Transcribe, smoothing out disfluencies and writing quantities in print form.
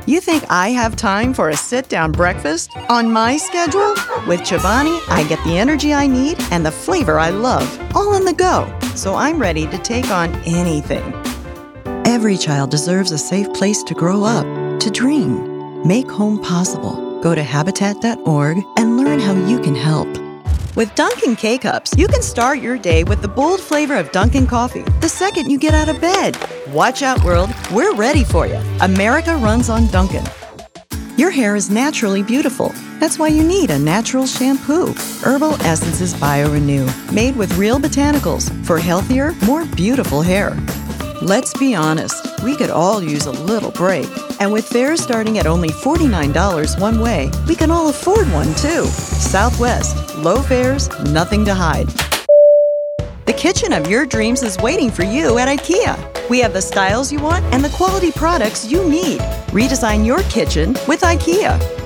You think I have time for a sit-down breakfast? On my schedule? With Chobani, I get the energy I need and the flavor I love, all on the go. So I'm ready to take on anything. Every child deserves a safe place to grow up, to dream. Make home possible. Go to Habitat.org and learn how you can help. With Dunkin' K-Cups, you can start your day with the bold flavor of Dunkin' coffee the second you get out of bed. Watch out, world. We're ready for you. America runs on Dunkin'. Your hair is naturally beautiful. That's why you need a natural shampoo. Herbal Essences BioRenew, made with real botanicals for healthier, more beautiful hair. Let's be honest, we could all use a little break. And with fares starting at only $49 one way, we can all afford one too. Southwest, low fares, nothing to hide. The kitchen of your dreams is waiting for you at IKEA. We have the styles you want and the quality products you need. Redesign your kitchen with IKEA.